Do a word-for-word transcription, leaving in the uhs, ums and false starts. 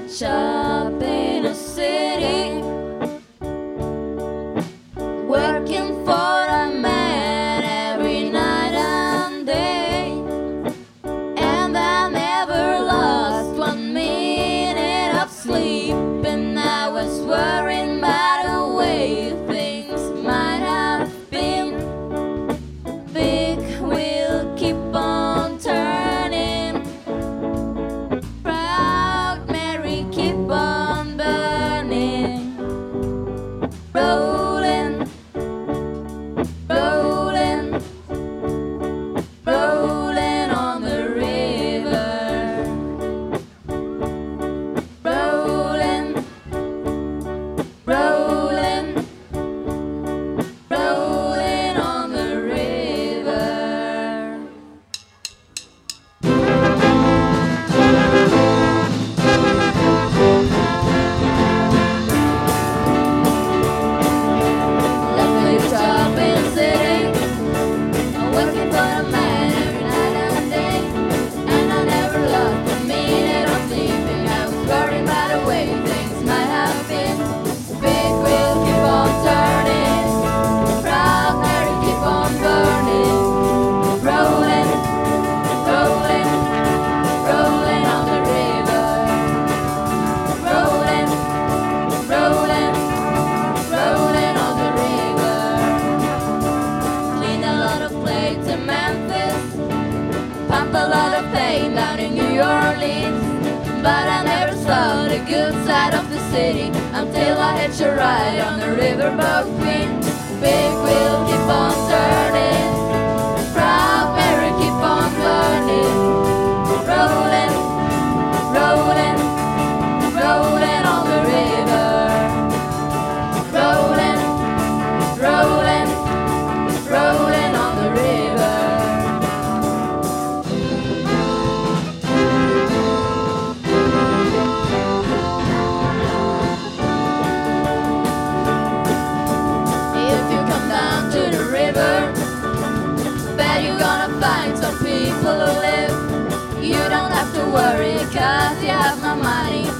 shop in a city, working for a man every night and day, and I never lost one minute of sleep, and I was worrying about the way things might have been. Big wheel keep on turning, Proud Mary keep on burning, rolling, rolling, rolling on the river, rolling, rolling, rolling on the river. Lovely shopping city, I'm working for a man every night and day, and I never lost a minute of sleeping. I was worried about the way things might have been. Big wheel keep on turning, Proud Mary keep on burning, rolling, rolling, rolling on the river, rolling, rolling, rolling on the river. Clean a lot of plates in Memphis, pump a lot of pain down in New Orleans, but I never saw the good side of the city until I hitched a ride on the riverboat Queen. Big wheel keep on turning, Proud Mary keep on burning, rolling, rolling, rolling on the river, rolling, rolling, rolling on the river. If you come down to the river, bet you're gonna find some people who live. You don't have to worry, cause you have no money